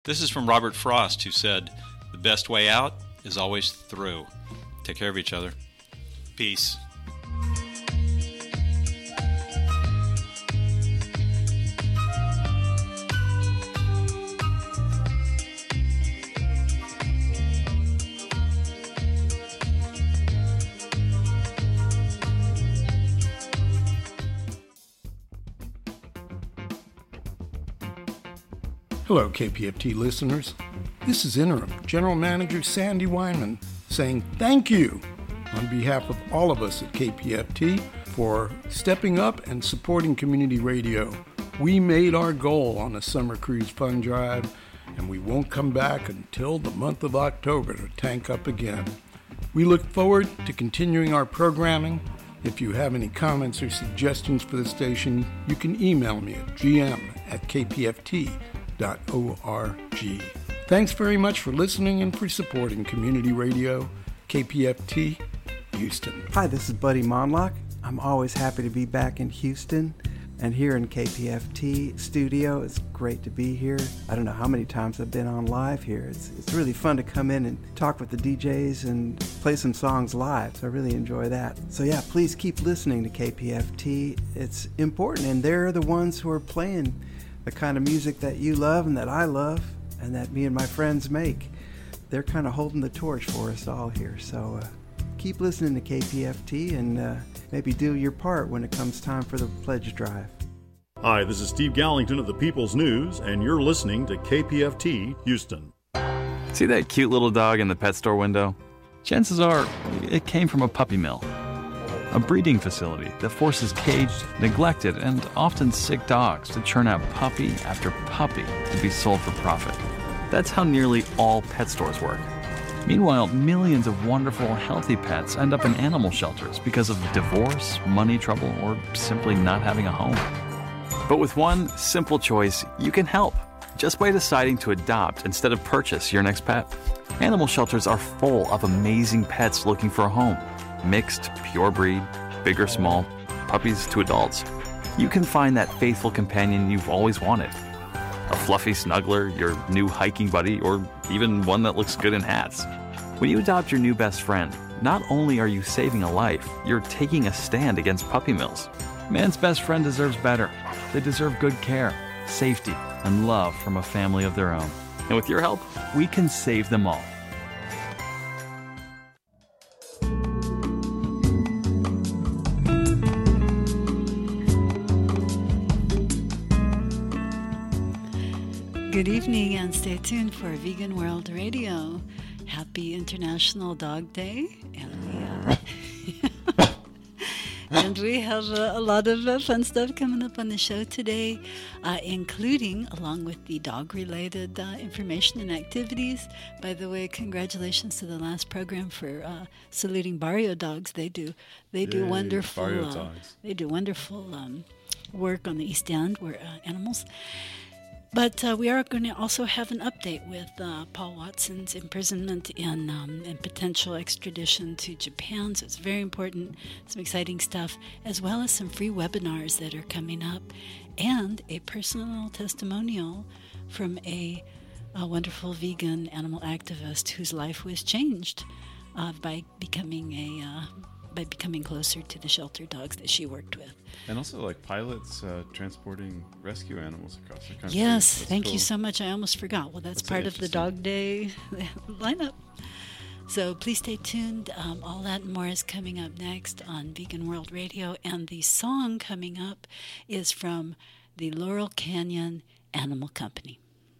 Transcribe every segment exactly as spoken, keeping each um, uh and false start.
This is from Robert Frost, who said, "The best way out is always through." Take care of each other. Peace. Hello, K P F T listeners. This is Interim General Manager Sandy Weinman saying thank you on behalf of all of us at K P F T for stepping up and supporting community radio. We made our goal on the Summer Cruise Fund Drive, and we won't come back until the month of October to tank up again. We look forward to continuing our programming. If you have any comments or suggestions for the station, you can email me at g m at k p f t dot org. Thanks very much for listening and for supporting community radio, K P F T, Houston. Hi, this is Buddy Monlock. I'm always happy to be back in Houston and here in K P F T studio. It's great to be here. I don't know how many times I've been on live here. It's it's really fun to come in and talk with the D Js and play some songs live, so I really enjoy that. So yeah, please keep listening to K P F T. It's important, and they're the ones who are playing the kind of music that you love and that I love and that me and my friends make. They're kind of holding the torch for us all here. So uh, keep listening to K P F T and uh, maybe do your part when it comes time for the pledge drive. Hi, this is Steve Gallington of the People's News, and you're listening to K P F T Houston. See that cute little dog in the pet store window? Chances are it came from a puppy mill, a breeding facility that forces caged, neglected, and often sick dogs to churn out puppy after puppy to be sold for profit. That's how nearly all pet stores work. Meanwhile, millions of wonderful, healthy pets end up in animal shelters because of divorce, money trouble, or simply not having a home. But with one simple choice, you can help, just by deciding to adopt instead of purchase your next pet. Animal shelters are full of amazing pets looking for a home. Mixed, pure breed, big or small, puppies to adults. You can find that faithful companion you've always wanted. A fluffy snuggler, your new hiking buddy, or even one that looks good in hats. When you adopt your new best friend, not only are you saving a life, you're taking a stand against puppy mills. Man's best friend deserves better. They deserve good care, safety, and love from a family of their own. And with your help, we can save them all. Good evening and stay tuned for Vegan World Radio. Happy International Dog Day. And we, uh, and we have uh, a lot of uh, fun stuff coming up on the show today, uh, including, along with the dog-related uh, information and activities. By the way, congratulations to the last program for uh, saluting barrio dogs. They do they do Yay, wonderful uh, they do wonderful um, work on the East End where uh, animals. But uh, we are going to also have an update with uh, Paul Watson's imprisonment and, um, and potential extradition to Japan. So it's very important, some exciting stuff, as well as some free webinars that are coming up, and a personal testimonial from a, a wonderful vegan animal activist whose life was changed uh, by becoming a uh, by becoming closer to the shelter dogs that she worked with. And also like pilots uh, transporting rescue animals across the country. Yes, that's thank cool. you so much. I almost forgot. Well, that's, that's part of the Dog Day lineup. So please stay tuned. Um, all that and more is coming up next on Vegan World Radio. And the song coming up is from the Laurel Canyon Animal Company.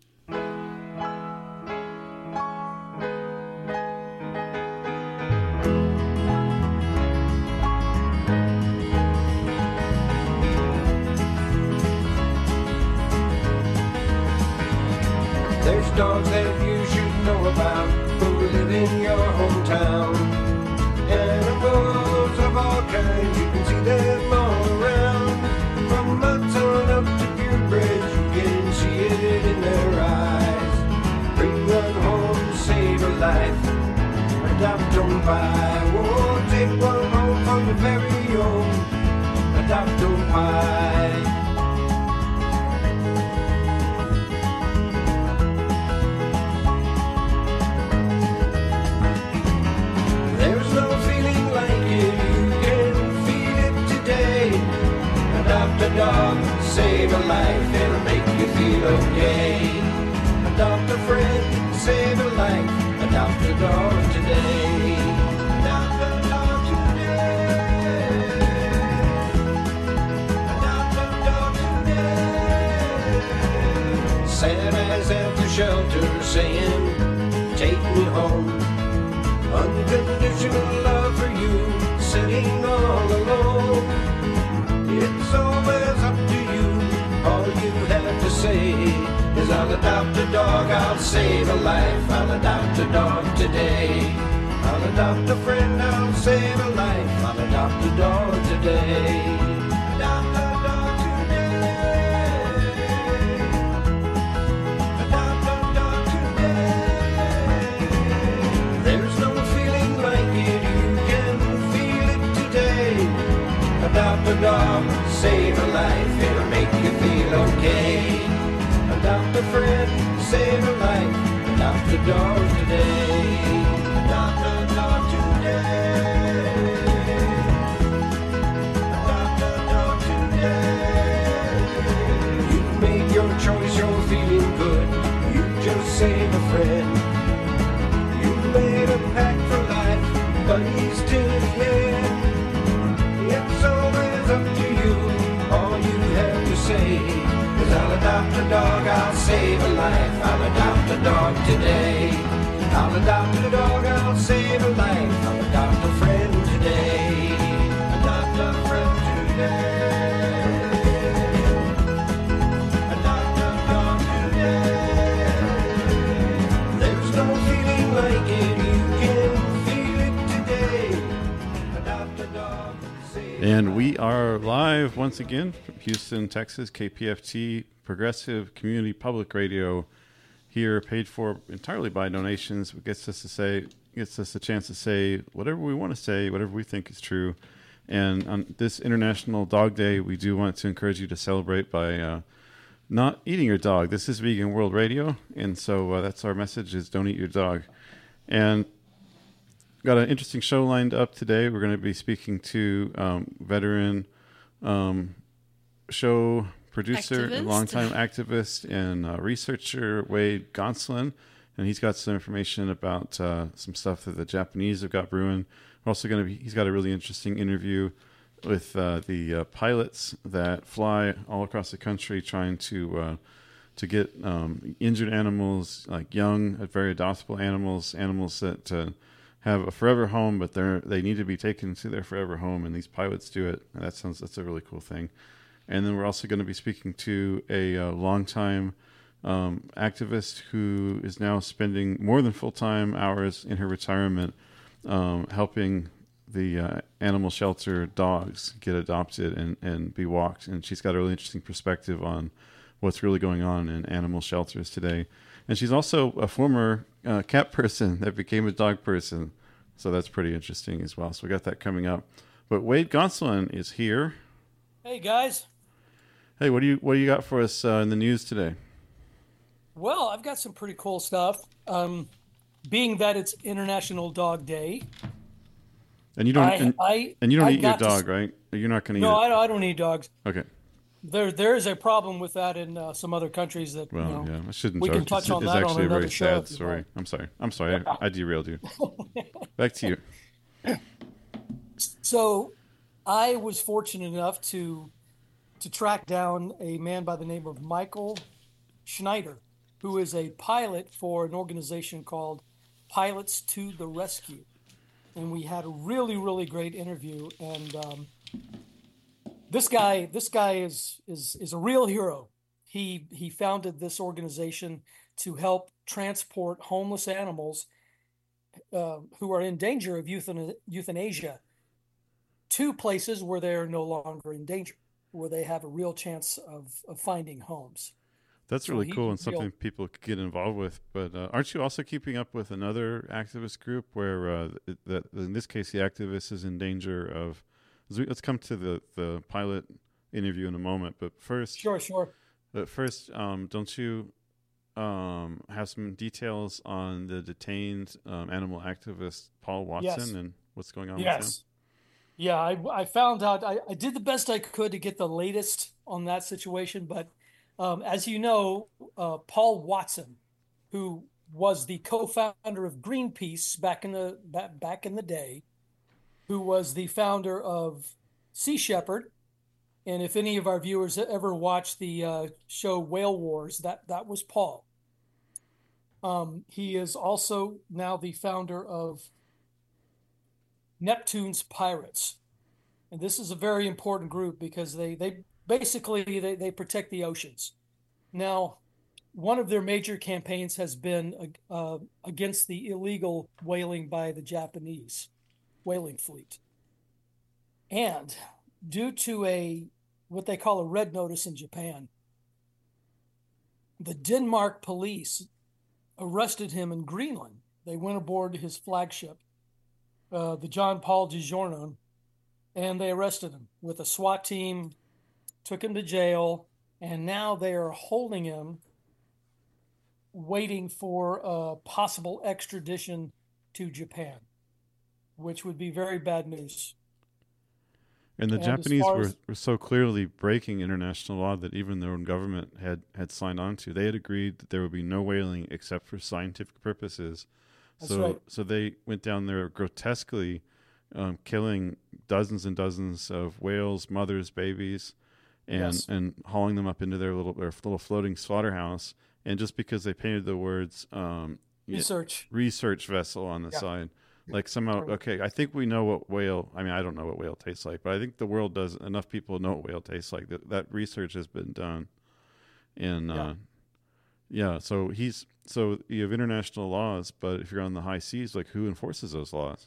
There's dogs that you should know about who live in your hometown. Animals of all kinds, you can see them all around. From mudson up to purebred, you can see it in their eyes. Bring one home, save a life. Adopt, don't buy. Whoa, take one home from your very own. Adopt, don't buy. life, it'll make you feel okay. Adopt a friend, save a life, adopt a dog today. Adopt a dog today. Adopt a dog today. Santa's at the shelter saying, take me home. Unconditional love for you, sitting all alone. It's always up to you. All you have to say is I'll adopt a dog, I'll save a life. I'll adopt a dog today. I'll adopt a friend, I'll save a life. I'll adopt a dog today. Adopt a dog today. Adopt a dog today. There's no feeling like it, you can feel it today. Adopt a dog, save a life, it'll make you feel okay. Adopt a friend, save a life, adopt a dog today. Adopt a dog today. Adopt a dog today. You've made your choice, you're feeling good, you just save a friend. You made a pact for life, but he's still the end. It's always up to you. All you have to say is I'll adopt a dog, I'll save a life. I'll adopt a dog today. I'll adopt a dog, I'll save a life. I'll adopt a friend today. Adopt a friend today. Adopt a dog today. There's no feeling like it, you can feel it today. Adopt a dog. And we are live once again from Houston, Texas, K P F T, Progressive Community Public Radio, here paid for entirely by donations. It gets us to say, gets us a chance to say whatever we want to say, whatever we think is true. And on this International Dog Day, we do want to encourage you to celebrate by uh, not eating your dog. This is Vegan World Radio, and so uh, that's our message: is don't eat your dog. And got an interesting show lined up today. We're going to be speaking to um, veteran um, show producer, Activist. and longtime activist and uh, researcher Wade Gonsolin, and he's got some information about uh, some stuff that the Japanese have got brewing. We're also going to be. He's got a really interesting interview with uh, the uh, pilots that fly all across the country, trying to uh, to get um, injured animals, like young, very adoptable animals, animals that uh, have a forever home, but they're they need to be taken to their forever home, and these pilots do it. And that sounds that's a really cool thing. And then we're also going to be speaking to a uh, longtime um, activist who is now spending more than full-time hours in her retirement um, helping the uh, animal shelter dogs get adopted and, and be walked. And she's got a really interesting perspective on what's really going on in animal shelters today. And she's also a former uh, cat person that became a dog person. So that's pretty interesting as well. So we got that coming up. But Wade Gonsolin is here. Hey, guys. Hey, what do you what do you got for us uh, in the news today? Well, I've got some pretty cool stuff. Um, being that it's International Dog Day. And you don't I, and, I, and you don't I eat your got to dog, s- right? You're not going to eat No, it. I don't, I don't eat dogs. Okay. There, there is a problem with that in uh, some other countries that, Well, you know, yeah, I shouldn't we joke. can touch it's, on it's that on actually a another very show sad if you story. want. I'm sorry. I'm sorry. I, I derailed you. Back to you. So I was fortunate enough to to track down a man by the name of Michael Schneider, who is a pilot for an organization called Pilots to the Rescue. And we had a really, really great interview. And um, this guy, this guy is is is a real hero. He he founded this organization to help transport homeless animals uh, who are in danger of euthan- euthanasia to places where they are no longer in danger, where they have a real chance of, of finding homes. That's So really he's cool a and something real- people could get involved with. But uh, aren't you also keeping up with another activist group where, uh, it, that in this case, the activist is in danger of? Let's come to the, the pilot interview in a moment. But first, Sure, sure. But first, um, don't you um, have some details on the detained um, animal activist Paul Watson Yes. and what's going on with Yes. Yeah, I, I found out, I, I did the best I could to get the latest on that situation, but Um, as you know, uh, Paul Watson, who was the co-founder of Greenpeace back in the back, back in the day, who was the founder of Sea Shepherd, and if any of our viewers ever watched the uh, show Whale Wars, that that was Paul. Um, he is also now the founder of Neptune's Pirates, and this is a very important group because they they basically they, they protect the oceans. Now, one of their major campaigns has been uh, against the illegal whaling by the Japanese whaling fleet. And due to a what they call a red notice in Japan, the Denmark police arrested him in Greenland. They went aboard his flagship, uh, the John Paul DeJournon, and they arrested him with a SWAT team, took him to jail, and now they are holding him, waiting for a possible extradition to Japan, which would be very bad news. And the And Japanese as far were, as- were so clearly breaking international law that even their own government had, had signed on to. They had agreed that there would be no whaling except for scientific purposes. That's so right. so they went down there grotesquely, um, killing dozens and dozens of whales, mothers, babies, and Yes. and hauling them up into their little their little floating slaughterhouse. And just because they painted the words um, yeah, Research. research vessel on the Yeah. side. Like somehow, okay, I think we know what whale, I mean, I don't know what whale tastes like, but I think the world does, enough people know what whale tastes like. That, that research has been done. And, Yeah. uh, yeah, so he's, so you have international laws, but if you're on the high seas, like who enforces those laws?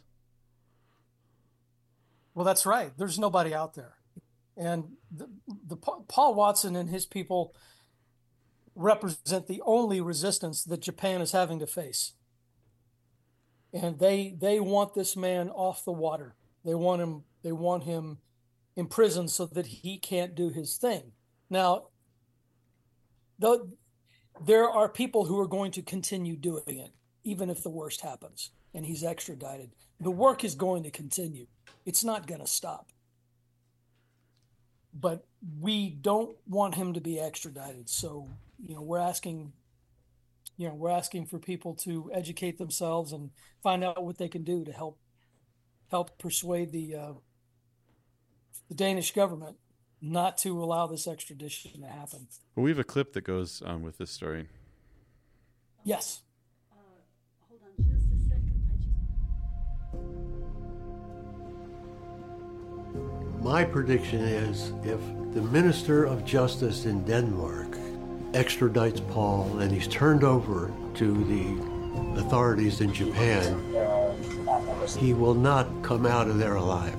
Well, that's right. There's nobody out there. And the, the Pa- Paul Watson and his people represent the only resistance that Japan is having to face. And they they want this man off the water. They want him they want him in prison so that he can't do his thing. Now, though there are people who are going to continue doing it, even if the worst happens and he's extradited. The work is going to continue. It's not going to stop. But we don't want him to be extradited. So, you know, we're asking, you know, we're asking for people to educate themselves and find out what they can do to help help persuade the uh, the Danish government not to allow this extradition to happen. Well, we have a clip that goes um, with this story. Yes. Uh, hold on just a second. I just... My prediction is if the Minister of Justice in Denmark extradites Paul and he's turned over to the authorities in Japan, he will not come out of there alive.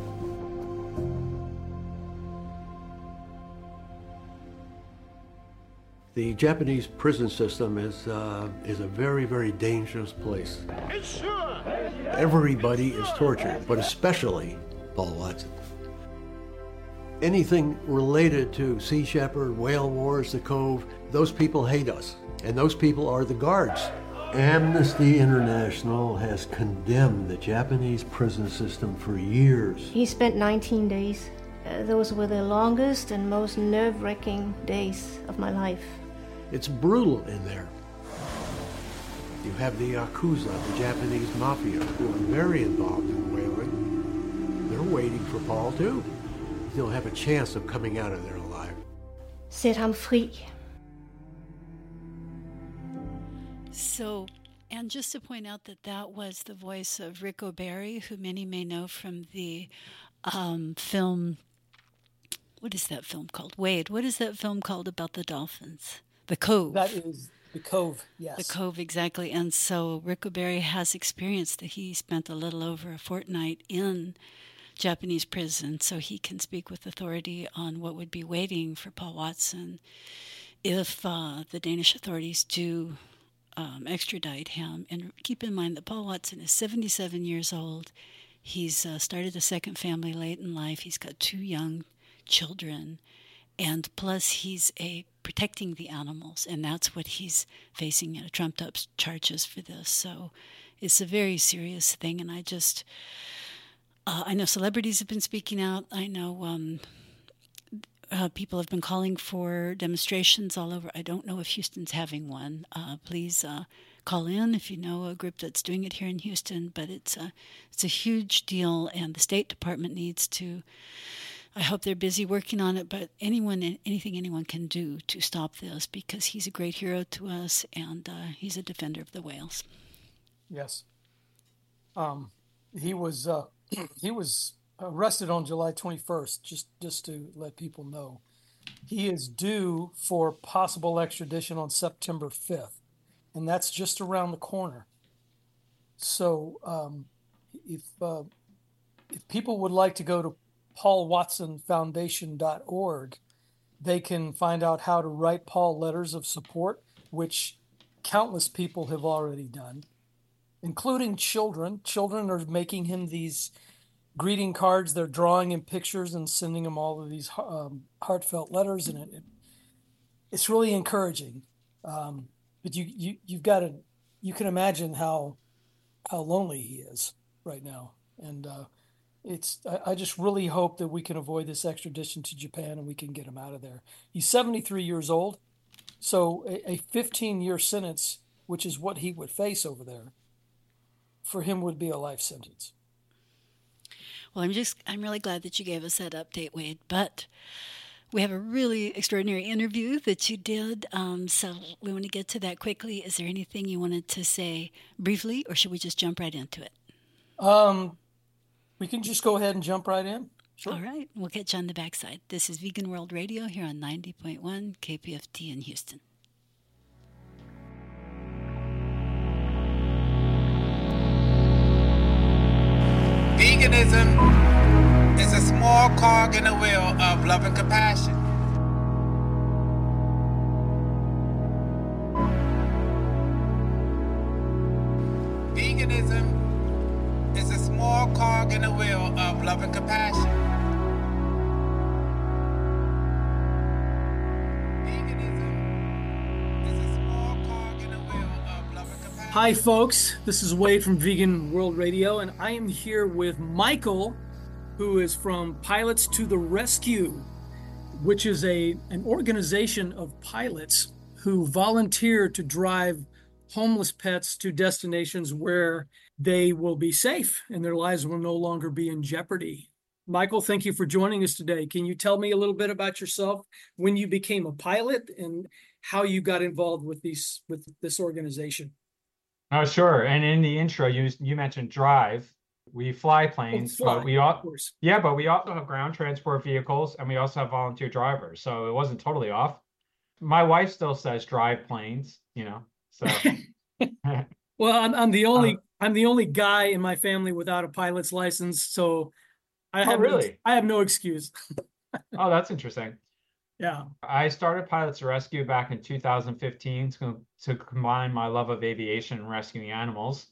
The Japanese prison system is uh, is a very, very dangerous place. Everybody is tortured, but especially Paul Watson. Anything related to Sea Shepherd, Whale Wars, the Cove, those people hate us, and those people are the guards. Amnesty International has condemned the Japanese prison system for years. He spent nineteen days. Uh, those were the longest and most nerve-wracking days of my life. It's brutal in there. You have the Yakuza, the Japanese mafia, who are very involved in whaling. They're waiting for Paul, too. He'll have a chance of coming out of there alive. Set ham fri. So, and just to point out that that was the voice of Rick O'Barry, who many may know from the um, film, what is that film called? Wade, what is that film called about the dolphins? The Cove. That is The Cove, yes. The Cove, exactly. And so Rick O'Barry has experienced that he spent a little over a fortnight in Japanese prison, so he can speak with authority on what would be waiting for Paul Watson if uh, the Danish authorities do um, extradite him. And keep in mind that Paul Watson is seventy-seven years old. He's uh, started a second family late in life. He's got two young children. And plus, he's a protecting the animals, and that's what he's facing, you know, trumped-up charges for this. So it's a very serious thing, and I just... Uh, I know celebrities have been speaking out. I know um, uh, people have been calling for demonstrations all over. I don't know if Houston's having one. Uh, please uh, call in if you know a group that's doing it here in Houston. But it's a, it's a huge deal, and the State Department needs to, I hope they're busy working on it, but anyone, anything anyone can do to stop this, because he's a great hero to us, and uh, he's a defender of the whales. Yes. Um, he was uh, he was arrested on July twenty-first, just, just to let people know. He is due for possible extradition on September fifth, and that's just around the corner. So um, if uh, if people would like to go to paul watson foundation dot org, they can find out how to write Paul letters of support, which countless people have already done, including children. Children are making him these greeting cards. They're drawing him pictures and sending him all of these um, heartfelt letters, and it, it it's really encouraging. Um, but you you you've got to you can imagine how how lonely he is right now, and uh, it's I, I just really hope that we can avoid this extradition to Japan and we can get him out of there. He's seventy-three years old, so a, a fifteen-year sentence, which is what he would face over there, for him would be a life sentence. Well, I'm just, I'm really glad that you gave us that update, Wade. But we have a really extraordinary interview that you did. Um, so we want to get to that quickly. Is there anything you wanted to say briefly, or should we just jump right into it? Um, we can just go ahead and jump right in. Sure. All right. We'll catch you on the backside. This is Vegan World Radio here on ninety point one K P F T in Houston. Veganism is a small cog in the wheel of love and compassion. Veganism is a small cog in the wheel of love and compassion. Veganism is a small cog in the wheel of love and compassion. Hi, folks. This is Wade from Vegan World Radio, and I am here with Michael, who is from Pilots to the Rescue, which is a an organization of pilots who volunteer to drive homeless pets to destinations where they will be safe and their lives will no longer be in jeopardy. Michael, thank you for joining us today. Can you tell me a little bit about yourself, when you became a pilot, and how you got involved with these with this organization? Oh, sure. And in the intro, you you mentioned drive. We fly planes, oh, fly, but we all, of course. yeah, but we also have ground transport vehicles, and we also have volunteer drivers. So it wasn't totally off. My wife still says drive planes, you know. So, well, I'm I'm the only uh, I'm the only guy in my family without a pilot's license, so I have oh, really? no, I have no excuse. Oh, that's interesting. Yeah. I started Pilots to Rescue back in two thousand fifteen to, to combine my love of aviation and rescuing animals.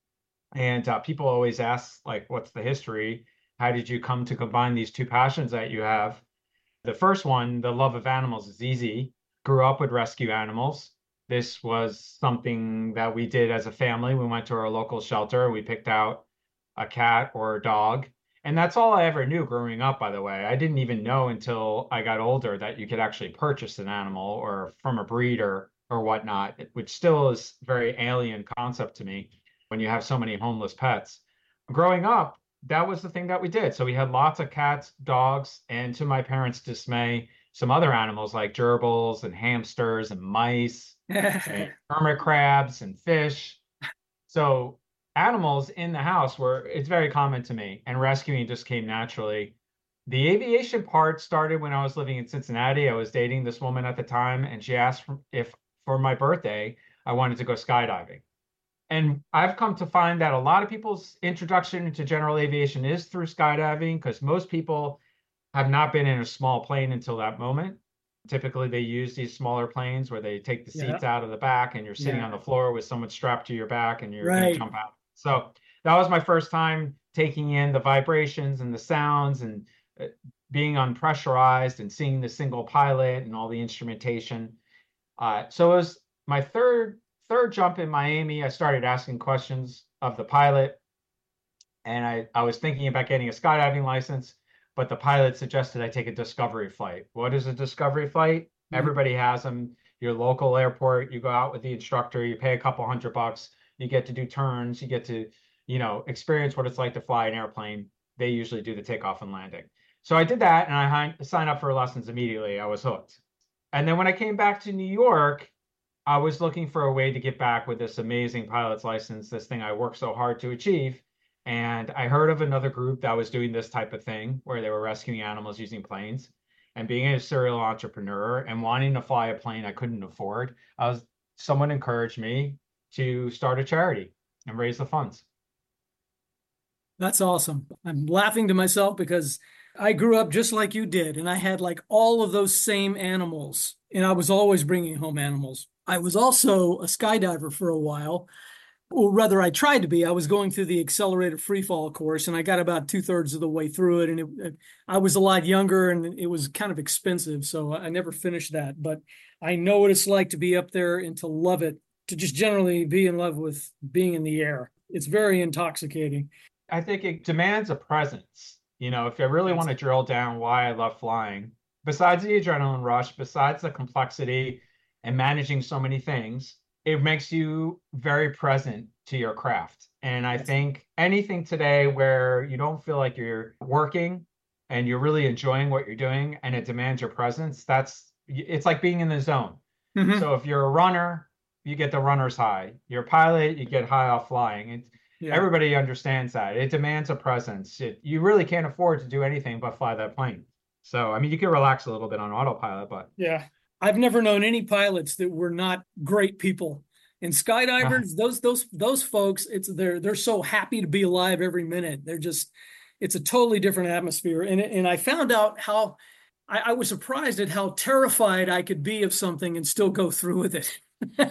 And uh, people always ask, like, what's the history? How did you come to combine these two passions that you have? The first one, the love of animals, is easy. Grew up with rescue animals. This was something that we did as a family. We went to our local shelter. We picked out a cat or a dog. And that's all I ever knew growing up, by the way. I didn't even know until I got older that you could actually purchase an animal or from a breeder or whatnot, which still is a very alien concept to me when you have so many homeless pets. Growing up, that was the thing that we did. So we had lots of cats, dogs, and to my parents' dismay, some other animals like gerbils and hamsters and mice and hermit crabs and fish. So animals in the house were, it's very common to me, and rescuing just came naturally. The aviation part started when I was living in Cincinnati. I was dating this woman at the time, and she asked if for my birthday, I wanted to go skydiving. And I've come to find that a lot of people's introduction into general aviation is through skydiving, because most people have not been in a small plane until that moment. Typically, they use these smaller planes where they take the seats yeah. out of the back and you're sitting yeah. on the floor with someone strapped to your back and you're right. going to jump out. So that was my first time taking in the vibrations and the sounds and uh, being unpressurized and seeing the single pilot and all the instrumentation. Uh, so it was my third third jump in Miami. I started asking questions of the pilot, and I, I was thinking about getting a skydiving license. but the pilot suggested I take a discovery flight. What is a discovery flight? Mm-hmm. Everybody has them. Your local airport, you go out with the instructor, you pay a couple hundred bucks, you get to do turns, you get to, you know, experience what it's like to fly an airplane. They usually do the takeoff and landing. So I did that, and I signed up for lessons immediately. I was hooked. And then when I came back to New York, I was looking for a way to get back with this amazing pilot's license, this thing I worked so hard to achieve. And I heard of another group that was doing this type of thing where they were rescuing animals using planes. And being a serial entrepreneur and wanting to fly a plane I couldn't afford, I was someone encouraged me to start a charity and raise the funds. That's awesome. I'm laughing to myself because I grew up just like you did, and I had like all of those same animals, and I was always bringing home animals. I was also a skydiver for a while. Or rather, I tried to be. I was going through the accelerated freefall course, and I got about two thirds of the way through it. And it, I was a lot younger, and it was kind of expensive, so I never finished that. But I know what it's like to be up there and to love it, to just generally be in love with being in the air. It's very intoxicating. I think it demands a presence. You know, if I really want to drill down why I love flying, besides the adrenaline rush, besides the complexity and managing so many things, it makes you very present to your craft. And I think anything today where you don't feel like you're working and you're really enjoying what you're doing and it demands your presence, that's, it's like being in the zone. Mm-hmm. So if you're a runner, you get the runner's high. You're a pilot, you get high off flying. It, yeah. Everybody understands that. It demands a presence. It, you really can't afford to do anything but fly that plane. So, I mean, you can relax a little bit on autopilot, but. Yeah. I've never known any pilots that were not great people. And skydivers, uh, those those those folks, it's they're they're so happy to be alive every minute. They're just, it's a totally different atmosphere. And and I found out how I, I was surprised at how terrified I could be of something and still go through with it.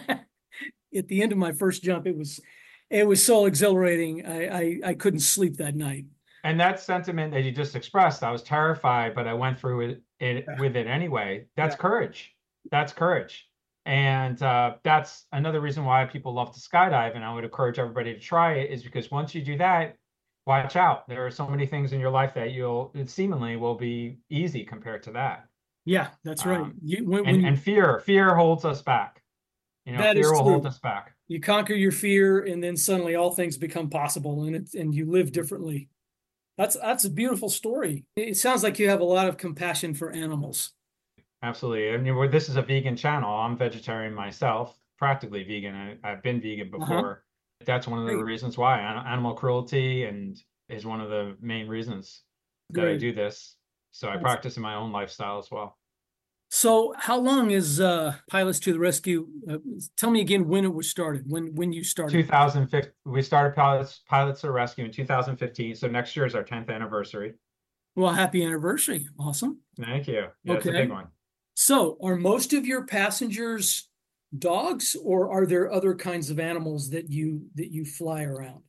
At the end of my first jump, it was it was so exhilarating. I, I I couldn't sleep that night. And that sentiment that you just expressed, I was terrified, but I went through it, it yeah. with it anyway. That's yeah. courage. That's courage. And uh, that's another reason why people love to skydive. And I would encourage everybody to try it, is because once you do that, watch out. There are so many things in your life that you'll it seemingly will be easy compared to that. Yeah, that's right. Um, you, when, and, when and fear, fear holds us back. You know, fear will true. hold us back. You conquer your fear, and then suddenly all things become possible, and it, and you live differently. That's that's a beautiful story. It sounds like you have a lot of compassion for animals. Absolutely. I mean, this is a vegan channel. I'm vegetarian myself, practically vegan. I, I've been vegan before. Uh-huh. That's one of the Great. reasons why. Animal cruelty and is one of the main reasons that Great. I do this. So I That's... practice in my own lifestyle as well. So how long is uh, Pilots to the Rescue? Uh, tell me again when it was started, when when you started. two thousand fifteen. We started Pilots, Pilots to the Rescue in two thousand fifteen. So next year is our tenth anniversary. Well, happy anniversary. Awesome. Thank you. Yeah, okay. It's a big one. So are most of your passengers dogs, or are there other kinds of animals that you that you fly around?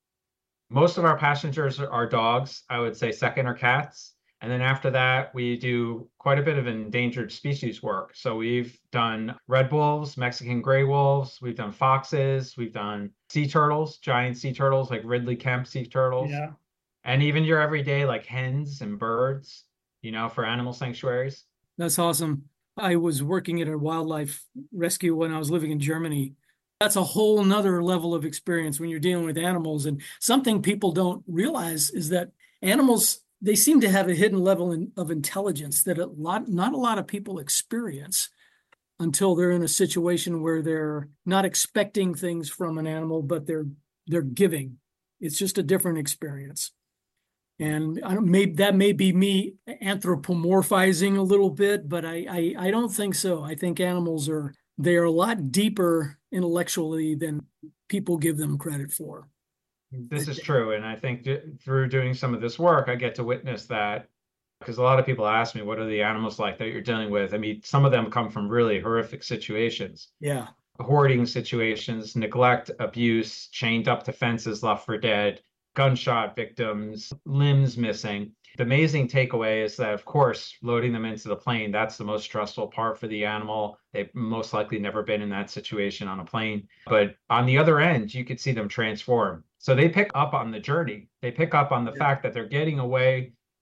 Most of our passengers are dogs. I would say second are cats. And then after that, we do quite a bit of endangered species work. So we've done red wolves, Mexican gray wolves. We've done foxes. We've done sea turtles, giant sea turtles like Ridley Kemp sea turtles. Yeah. And even your everyday like hens and birds, you know, for animal sanctuaries. That's awesome. I was working at a wildlife rescue when I was living in Germany. That's a whole nother level of experience when you're dealing with animals. And something people don't realize is that animals, they seem to have a hidden level in, of intelligence that a lot, not a lot of people experience until they're in a situation where they're not expecting things from an animal, but they're they're giving. It's just a different experience. And I don't, maybe that may be me anthropomorphizing a little bit, but I, I I don't think so. I think animals are they are a lot deeper intellectually than people give them credit for. This is true. And I think through doing some of this work, I get to witness that, because a lot of people ask me, what are the animals like that you're dealing with? I mean, some of them come from really horrific situations. Yeah. Hoarding situations, neglect, abuse, chained up to fences, left for dead, gunshot victims, limbs missing. The amazing takeaway is that, of course, loading them into the plane, that's the most stressful part for the animal. They've most likely never been in that situation on a plane. But on the other end, you could see them transform. So they pick up on the journey. They pick up on the yeah. fact that they're getting away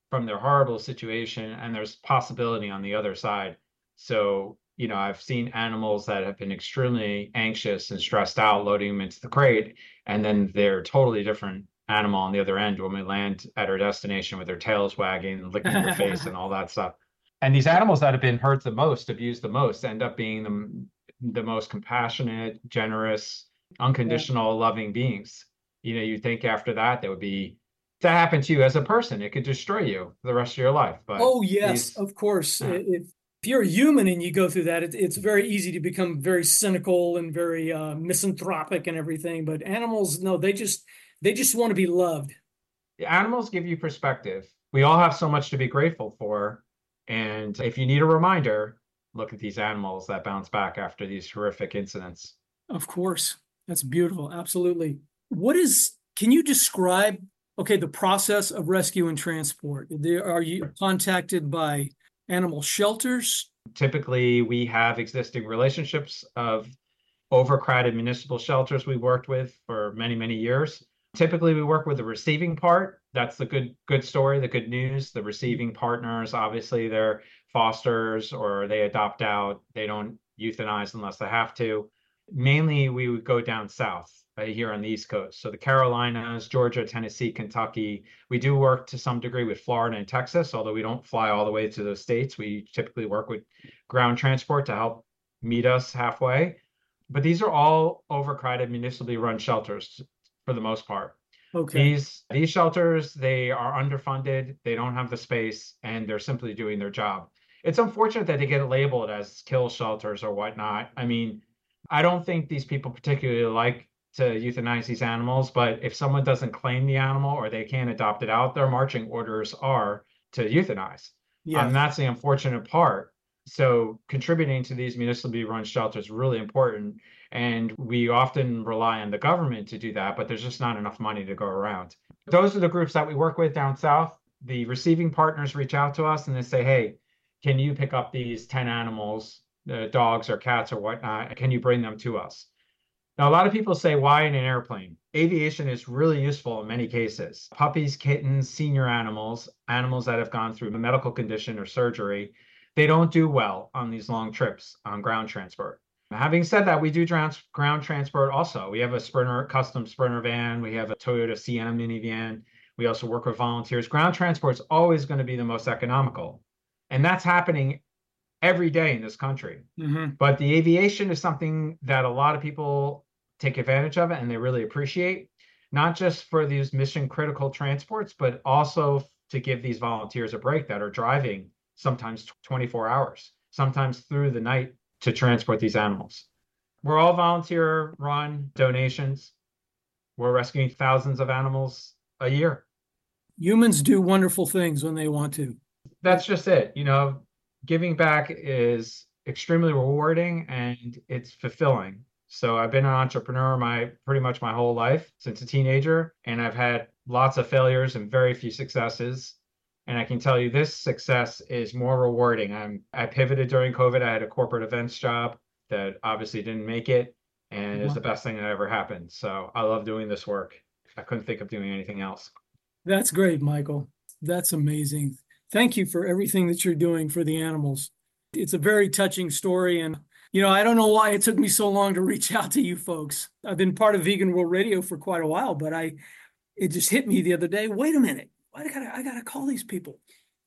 from their horrible situation, and there's possibility on the other side. So, you know, I've seen animals that have been extremely anxious and stressed out loading them into the crate, and then they're totally different animal on the other end when we land at our destination with their tails wagging, licking their face and all that stuff. And these animals that have been hurt the most, abused the most, end up being the, the most compassionate, generous, unconditional, loving beings. You know, you think after that, there would be, to happen to you as a person, it could destroy you for the rest of your life. But oh, yes, these, of course. Yeah. If, if you're a human and you go through that, it, it's very easy to become very cynical and very uh, misanthropic and everything. But animals, no, they just, they just want to be loved. Animals give you perspective. We all have so much to be grateful for. And if you need a reminder, look at these animals that bounce back after these horrific incidents. Of course. That's beautiful. Absolutely. What is, can you describe, okay, the process of rescue and transport? Are you contacted by animal shelters? Typically, we have existing relationships of overcrowded municipal shelters we worked with for many, many years. Typically, we work with the receiving part. That's the good good story, the good news. The receiving partners, obviously, they're fosters or they adopt out. They don't euthanize unless they have to. Mainly, we would go down south uh, here on the East Coast. So the Carolinas, Georgia, Tennessee, Kentucky. We do work to some degree with Florida and Texas, although we don't fly all the way to those states. We typically work with ground transport to help meet us halfway. But these are all overcrowded municipally run shelters for the most part. Okay. These these shelters, they are underfunded, they don't have the space, and they're simply doing their job. It's unfortunate that they get labeled as kill shelters or whatnot. I mean, I don't think these people particularly like to euthanize these animals, but if someone doesn't claim the animal or they can't adopt it out, their marching orders are to euthanize. Yeah. And that's the unfortunate part. So contributing to these municipally run shelters is really important. And we often rely on the government to do that, but there's just not enough money to go around. Those are the groups that we work with down south. The receiving partners reach out to us and they say, hey, can you pick up these ten animals, uh, dogs or cats or whatnot? Can you bring them to us? Now, a lot of people say, why in an airplane? Aviation is really useful in many cases. Puppies, kittens, senior animals, animals that have gone through a medical condition or surgery, they don't do well on these long trips on ground transport. Having said that, we do trans- ground transport also. We have a Sprinter, custom Sprinter van. We have a Toyota Sienna minivan. We also work with volunteers. Ground transport is always going to be the most economical. And that's happening every day in this country. Mm-hmm. But the aviation is something that a lot of people take advantage of it and they really appreciate, not just for these mission critical transports, but also to give these volunteers a break that are driving sometimes twenty-four hours, sometimes through the night to transport these animals. We're all volunteer run donations. We're rescuing thousands of animals a year. Humans do wonderful things when they want to. That's just it. You know, giving back is extremely rewarding and it's fulfilling. So I've been an entrepreneur my pretty much my whole life since a teenager, and I've had lots of failures and very few successes. And I can tell you this success is more rewarding. I'm, I pivoted during COVID. I had a corporate events job that obviously didn't make it. And it was the best thing that ever happened. So I love doing this work. I couldn't think of doing anything else. That's great, Michael. That's amazing. Thank you for everything that you're doing for the animals. It's a very touching story. And, you know, I don't know why it took me so long to reach out to you folks. I've been part of Vegan World Radio for quite a while, but I, it just hit me the other day. Wait a minute. I gotta, I gotta call these people.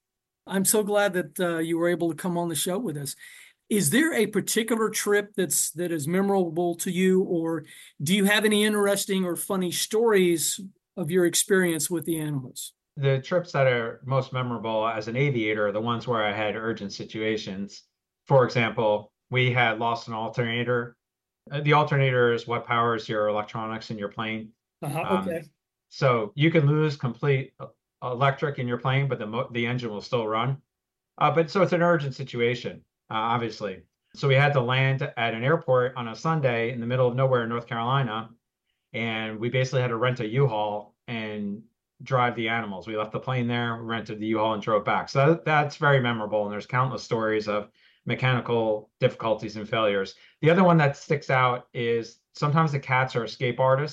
I'm so glad that uh, you were able to come on the show with us. Is there a particular trip that's that is memorable to you, or do you have any interesting or funny stories of your experience with the animals? The trips that are most memorable as an aviator are the ones where I had urgent situations. For example, we had lost an alternator. The alternator is what powers your electronics in your plane. Uh-huh, okay. Um, so you can lose complete electric in your plane, but the mo- the engine will still run. Uh, but so it's an urgent situation, uh, obviously. So we had to land at an airport on a Sunday in the middle of nowhere in North Carolina, and we basically had to rent a U-Haul and drive the animals. We left the plane there, we rented the U-Haul and drove back. So that, that's very memorable, and there's countless stories of mechanical difficulties and failures. The other one that sticks out is sometimes the cats are escape artists.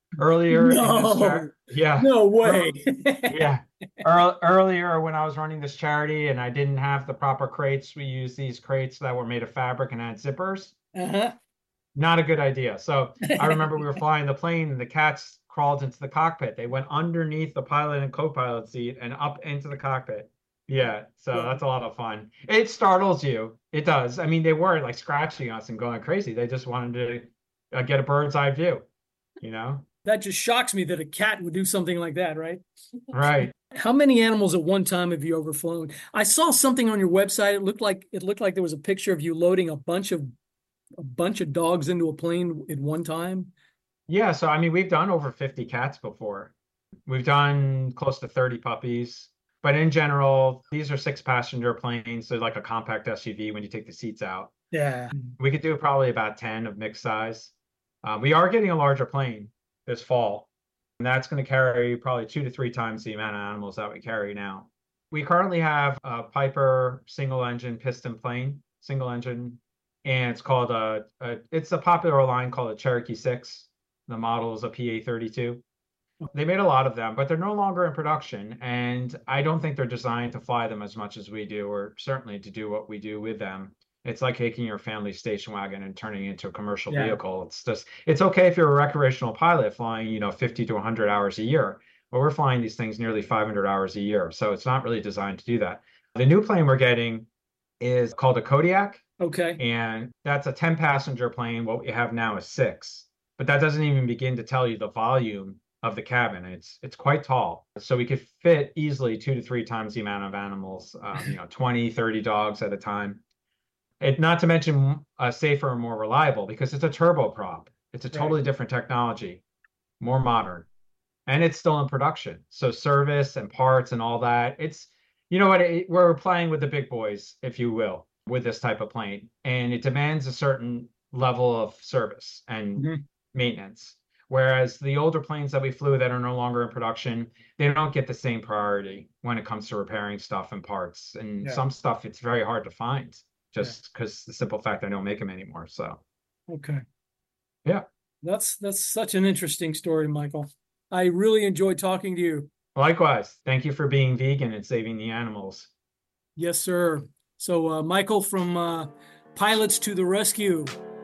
Earlier, in No. this char- yeah, No way. yeah. Ear- earlier, when I was running this charity and I didn't have the proper crates, we used these crates that were made of fabric and had zippers. Uh-huh. Not a good idea. So I remember we were flying the plane and the cats crawled into the cockpit. They went underneath the pilot and co-pilot seat and up into the cockpit. Yeah, so Yeah. that's a lot of fun. It startles you. It does. I mean, they weren't like scratching us and going crazy. They just wanted to uh, get a bird's eye view, you know? That just shocks me that a cat would do something like that, right? Right. How many animals at one time have you overflown? I saw something on your website. It looked like it looked like there was a picture of you loading a bunch of a bunch of dogs into a plane at one time. Yeah, so I mean, we've done over fifty cats before. We've done close to thirty puppies. But in general, these are six passenger planes. They're like a compact S U V when you take the seats out. Yeah. We could do probably about ten of mixed size. Uh, we are getting a larger plane this fall, and that's going to carry probably two to three times the amount of animals that we carry now. We currently have a Piper single engine piston plane, single engine, and it's called a, a it's a popular line called a Cherokee six. The model is a P A thirty-two. They made a lot of them, but they're no longer in production, and I don't think they're designed to fly them as much as we do, or certainly to do what we do with them. It's like taking your family station wagon and turning it into a commercial Yeah. vehicle. It's just, it's okay if you're a recreational pilot flying, you know, fifty to one hundred hours a year, but we're flying these things nearly five hundred hours a year. So it's not really designed to do that. The new plane we're getting is called a Kodiak, Okay. and that's a ten passenger plane. What we have now is six, but that doesn't even begin to tell you the volume of the cabin. It's it's quite tall, so we could fit easily two to three times the amount of animals, um, you know, twenty, thirty dogs at a time. It, not to mention uh, safer and more reliable, because it's a turboprop. It's a totally different technology, more modern, and it's still in production. So service and parts and all that, it's, you know what, it, we're playing with the big boys, if you will, with this type of plane, and it demands a certain level of service and Mhm. maintenance. Whereas the older planes that we flew that are no longer in production, they don't get the same priority when it comes to repairing stuff and parts. And Yeah. some stuff it's very hard to find, just because the simple fact they don't make them anymore. So Okay. yeah. That's that's such an interesting story, Michael. I really enjoyed talking to you. Likewise, thank you for being vegan and saving the animals. Yes, sir. So, uh, Michael from uh, Pilots to the Rescue,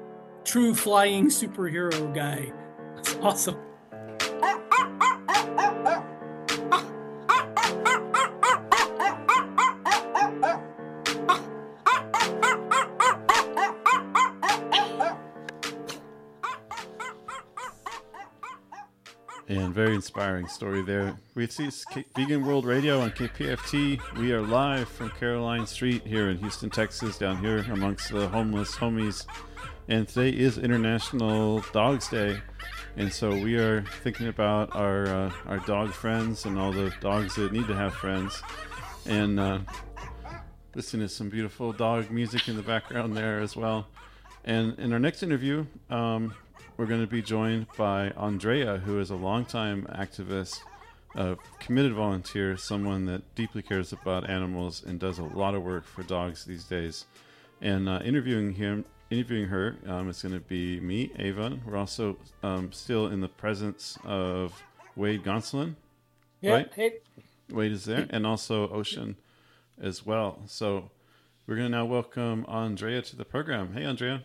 true flying superhero guy. That's awesome. And very inspiring story there. We see K- Vegan World Radio on K P F T. We are live from Caroline Street here in Houston, Texas, down here amongst the homeless homies. And today is International Dogs Day. And so we are thinking about our uh, our dog friends and all the dogs that need to have friends. And uh, listening to some beautiful dog music in the background there as well. And in our next interview, um, we're going to be joined by Andrea, who is a longtime activist, a committed volunteer, someone that deeply cares about animals and does a lot of work for dogs these days. And uh, interviewing him, interviewing her, um, is going to be me, Ava. We're also um, still in the presence of Wade Gonsolin, Yeah. right? Hey. Wade is there, and also Ocean as well. So we're going to now welcome Andrea to the program. Hey, Andrea.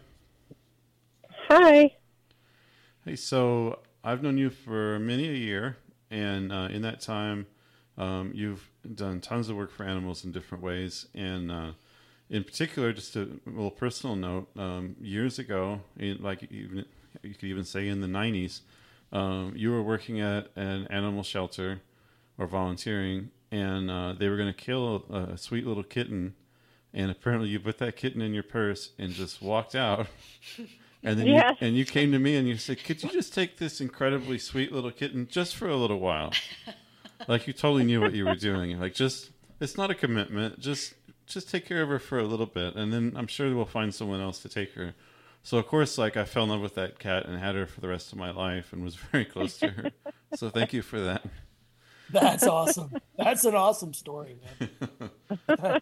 Hi. Hey, so I've known you for many a year, and uh, in that time, um, you've done tons of work for animals in different ways. And uh, in particular, just a little personal note, um, years ago, in, like even you could even say in the nineties, um, you were working at an animal shelter or volunteering, and uh, they were going to kill a, a sweet little kitten, and apparently you put that kitten in your purse and just walked out. And then Yes. you, and you came to me and you said, could you just take this incredibly sweet little kitten just for a little while? Like you totally knew what you were doing. Like just, it's not a commitment. Just, just take care of her for a little bit. And then I'm sure we'll find someone else to take her. So of course, like I fell in love with that cat and had her for the rest of my life and was very close to her. So thank you for that. That's awesome. That's an awesome story, man.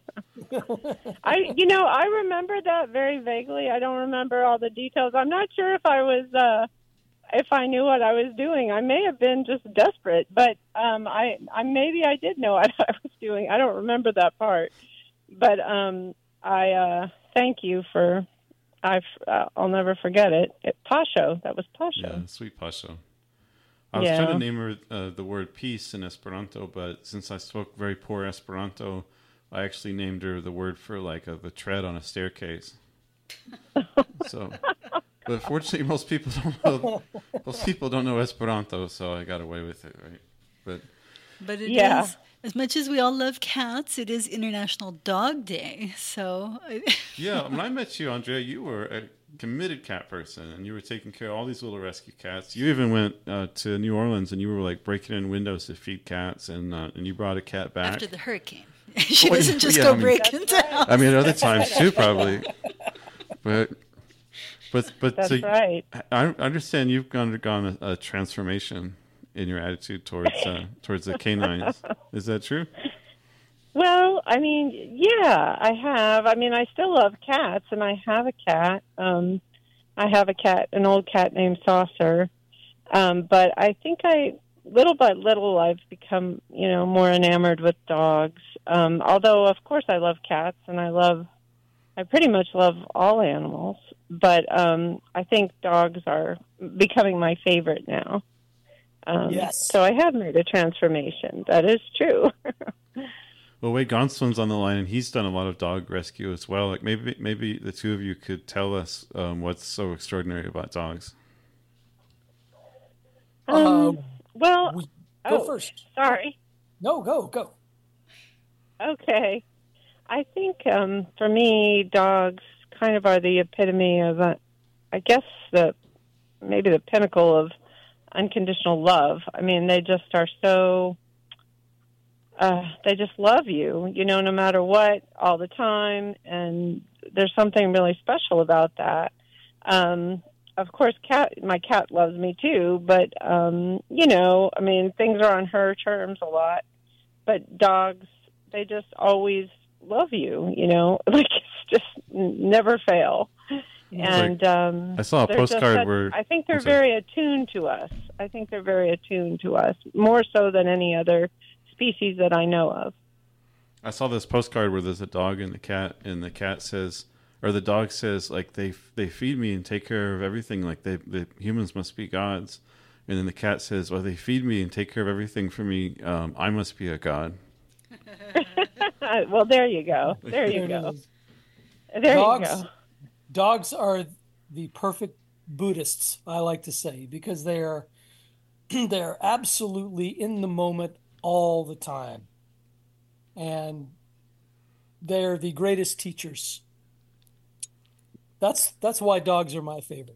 I, you know, I remember that very vaguely. I don't remember all the details. I'm not sure if I was uh, if I knew what I was doing. I may have been just desperate, but um, I, I maybe I did know what I was doing. I don't remember that part, but um, I uh, thank you for. I uh, I'll never forget it. it. Pasho, that was Pasho. Yeah, sweet Pasho. I was Yeah. trying to name her uh, the word peace in Esperanto, but since I spoke very poor Esperanto, I actually named her the word for like a, the tread on a staircase. So, but fortunately, most people don't know. Most people don't know Esperanto, so I got away with it, right? But But it is, Yeah. as much as we all love cats, it is International Dog Day. So, yeah, when I met you, Andrea, you were a committed cat person, and you were taking care of all these little rescue cats. You even went uh, to New Orleans, and you were like breaking in windows to feed cats, and uh, and you brought a cat back after the hurricane, she Well, doesn't just yeah, go I mean- break into house. I mean, other times too, probably. But, but, but. That's so right. I I understand you've undergone a, a transformation in your attitude towards uh, towards the canines. Is that true? Well, I mean, yeah, I have. I mean, I still love cats, and I have a cat. Um, I have a cat, an old cat named Saucer. Um, but I think I, little by little, I've become, you know, more enamored with dogs. Um, although, of course, I love cats, and I love, I pretty much love all animals. But um, I think dogs are becoming my favorite now. Um, Yes. So I have made a transformation. That is true. Well, Wade Gonsolin's on the line, and he's done a lot of dog rescue as well. Like maybe maybe the two of you could tell us um, what's so extraordinary about dogs. Um, well, Go oh, first. Sorry. No, go, go. Okay. I think um, for me, dogs kind of are the epitome of, uh, I guess, the maybe the pinnacle of unconditional love. I mean, they just are so, uh, they just love you, you know, no matter what, all the time. And there's something really special about that. Um, of course, cat, my cat loves me too, but, um, you know, I mean, things are on her terms a lot. But dogs, they just always love you, you know, like it's just never fail. And um, I saw a they're just postcard such- where- I think they're I'm sorry. very attuned to us. I think they're very attuned to us, more so than any other species that I know of. I saw this postcard where there's a dog and the cat, and the cat says, or the dog says, like they they feed me and take care of everything. Like they the humans must be gods, and then the cat says, well, they feed me and take care of everything for me. Um, I must be a god. Well, there you go. There you There it go. is. There dogs, you go. Dogs are the perfect Buddhists, I like to say, because they are they are absolutely in the moment all the time, and they're the greatest teachers. That's that's why dogs are my favorite.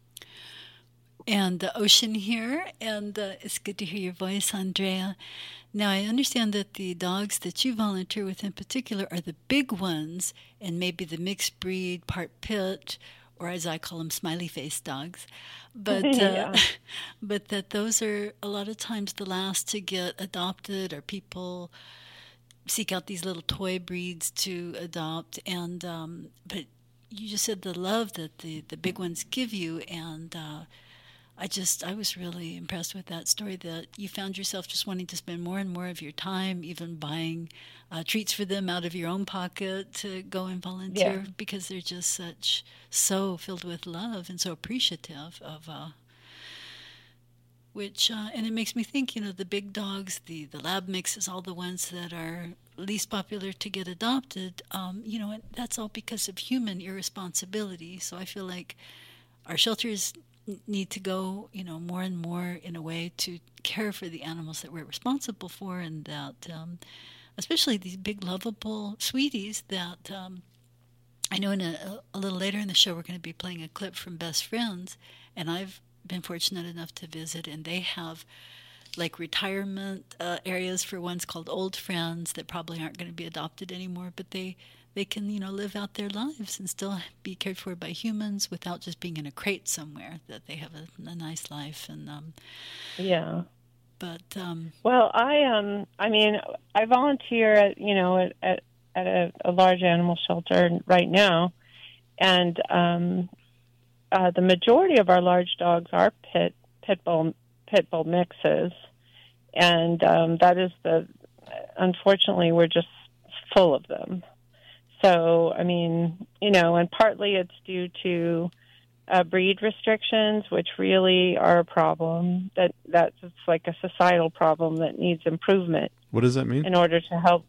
And the Ocean here, and uh, it's good to hear your voice, Andrea. Now, I understand that the dogs that you volunteer with in particular are the big ones, and maybe the mixed breed, part pit, or as I call them, smiley face dogs. But uh, Yeah. but that those are a lot of times the last to get adopted, or people seek out these little toy breeds to adopt. And um, but you just said the love that the, the big ones give you, and uh, I just, I was really impressed with that story, that you found yourself just wanting to spend more and more of your time, even buying uh, treats for them out of your own pocket to go and volunteer, Yeah. because they're just such, so filled with love and so appreciative of, uh, which, uh, and it makes me think, you know, the big dogs, the, the lab mixes, all the ones that are least popular to get adopted, um, you know, and that's all because of human irresponsibility. So I feel like our shelters need to go, you know, more and more in a way to care for the animals that we're responsible for, and that, um, especially these big, lovable sweeties that um, I know in a, a little later in the show we're going to be playing a clip from Best Friends, and I've been fortunate enough to visit, and they have like retirement uh, areas for ones called Old Friends that probably aren't going to be adopted anymore, but they they can, you know, live out their lives and still be cared for by humans without just being in a crate somewhere, that they have a, a nice life. And um, Yeah. but um, Well, I um, I mean, I volunteer at you know at at, at a, a large animal shelter right now, and um, uh, the majority of our large dogs are pit pit bull pit bull mixes, and um, that is the unfortunately we're just full of them. So I mean, you know, and partly it's due to uh, breed restrictions, which really are a problem. That that's it's like a societal problem that needs improvement. What does that mean? In order to help.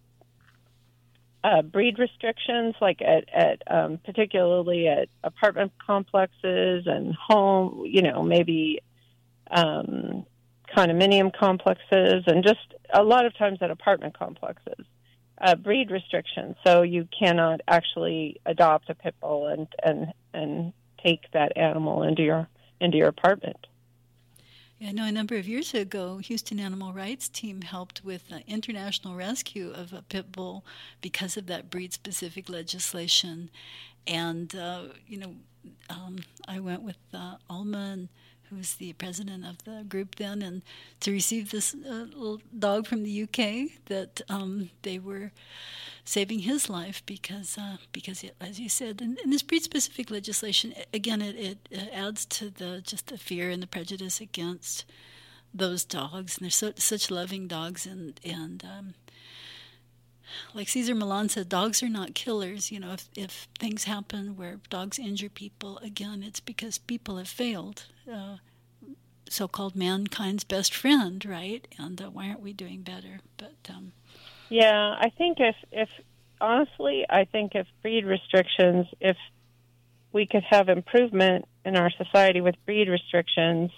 Uh, breed restrictions, like at, at um, particularly at apartment complexes and home, you know, maybe um, condominium complexes, and just a lot of times at apartment complexes, uh, breed restrictions. So you cannot actually adopt a pit bull and and and take that animal into your into your apartment. Yeah, I know a number of years ago, Houston Animal Rights Team helped with the international rescue of a pit bull because of that breed-specific legislation. And, uh, you know, um, I went with uh, Alma, who was the president of the group then, and to receive this uh, little dog from the U K that um, they were saving his life because, uh, because it, as you said, and, and this breed-specific legislation, again, it, it, it adds to the just the fear and the prejudice against those dogs, and they're so, such loving dogs, and and um, like Cesar Millan said, dogs are not killers. You know, if if things happen where dogs injure people, again, it's because people have failed. Uh, so-called mankind's best friend, right? And uh, why aren't we doing better? But um, yeah, I think if if honestly, I think if breed restrictions, if we could have improvement in our society with breed restrictions,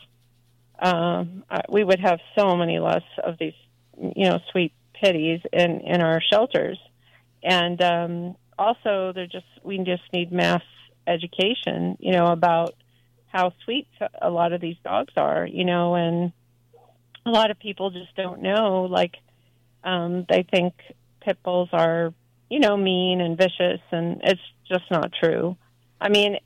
um, we would have so many less of these, you know, sweet pitties in in our shelters. And um, also, they're just we just need mass education, you know, about how sweet a lot of these dogs are, you know, and a lot of people just don't know. Like, um, they think pit bulls are, you know, mean and vicious, and it's just not true. I mean,